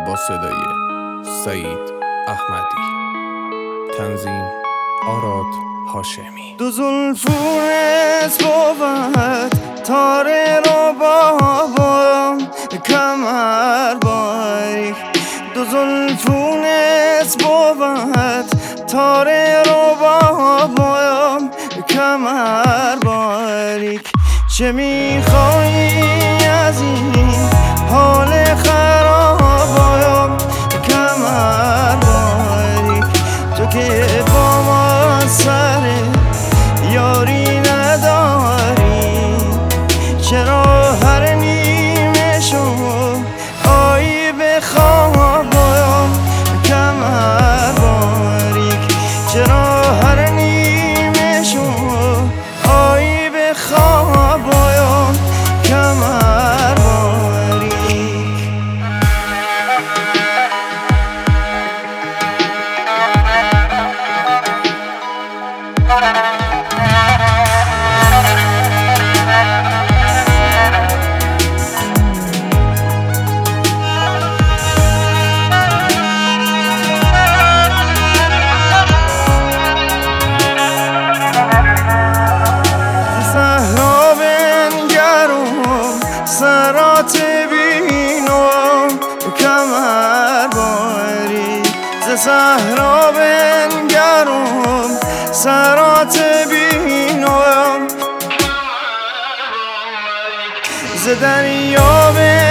با صدای سعید احمدی، تنظیم آراد هاشمی. دو زلفونت بود تاره رو بابام کمر باریک. دو زلفونت بود تاره رو بابام کمر باریک. چه میخوایی از این حال خرابم کمر باریک؟ تو که با ما سر یاری نداری، چرا هر نیمه شو آیی به خوابم کمر باریک؟ چرا هر نیمه شو آیی به خوابم کمر باریک؟ صحرا بنگرم سرات بینم کمر باریک. ز صحرا بنگرم سرات بینم، ز دریا